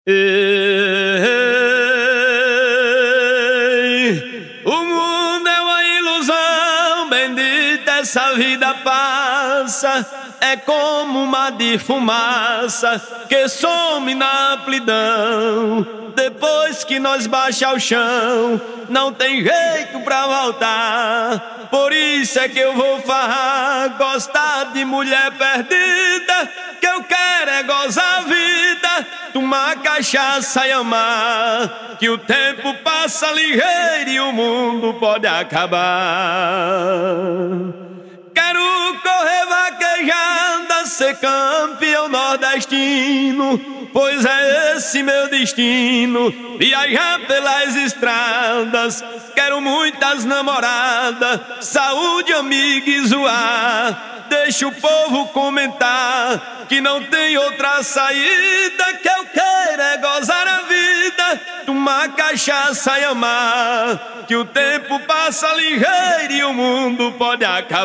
Ei, o mundo é uma ilusão, bendita essa vida passa. É como uma de fumaça que some na amplidão. Depois que nós baixa ao chão, não tem jeito pra voltar. Por isso é que eu vou farrar, gostar de mulher perdida. Que eu quero é gozar a vida, tomar cachaça e amar. Que o tempo passa ligeiro e o mundo pode acabar. Quero correr vaquejada, ser campeão nordestino, pois é esse meu destino, viajar pelas estradas. Quero muitas namoradas, saúde, amiga e zoar. Deixa o povo comentar que não tem outra saída. Que eu quero é gozar a vida, tomar cachaça e amar. Que o tempo passa ligeiro e o mundo pode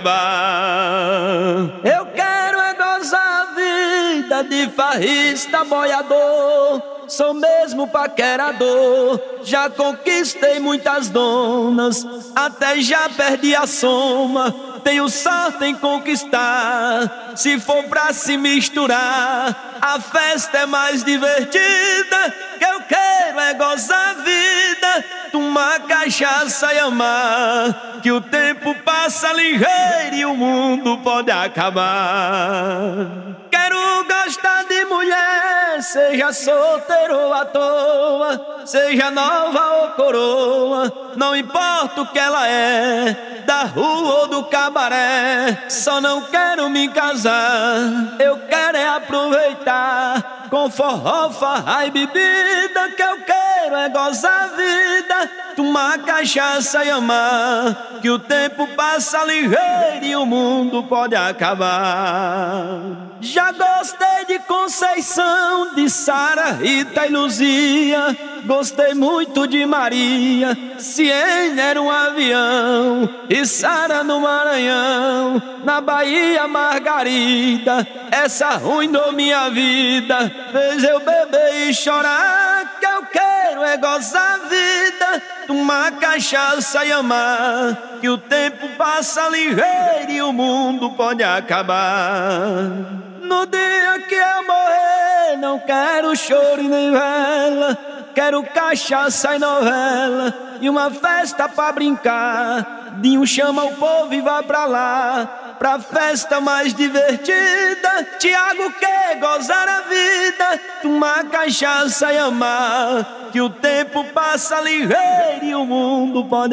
acabar. Eu quero é gozar a vida de farrista boiador. Sou mesmo paquerador, já conquistei muitas donas, até já perdi a soma. Tenho sorte em conquistar, se for pra se misturar, a festa é mais divertida. Que eu quero é gozar a vida, tomar cachaça e amar. Que o tempo passa ligeiro e o mundo pode acabar. Quero gostar de mulher, seja solteiro ou à toa, seja nova ou coroa, não importa o que ela é, da rua ou do cabaré. Só não quero me casar, eu quero é aproveitar, com forró, farra e bebida. Que eu quero é gozar a vida, tomar cachaça e amar. Que o tempo passa ligeiro e o mundo pode acabar. Já gostei de Conceição, de Sara, Rita e Luzia. Gostei muito de Maria, Siena era um avião, e Sara no Maranhão. Na Bahia, Margarida, essa arruinou minha vida, fez eu beber e chorar. Que eu quero é gozar a vida, tomar cachaça e amar. Que o tempo passa ligeiro e o mundo pode acabar. No dia que eu morrer, não quero choro e nem vela. Quero cachaça e novela, e uma festa pra brincar. Dinho chama o povo e vai pra lá, pra festa mais divertida. Tiago quer gozar a vida, tomar cachaça e amar. Que o tempo passa ligeiro e o mundo pode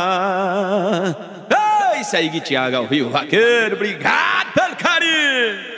acabar. É isso aí, Tiago ao Rio Vaqueiro, obrigado pelo carinho.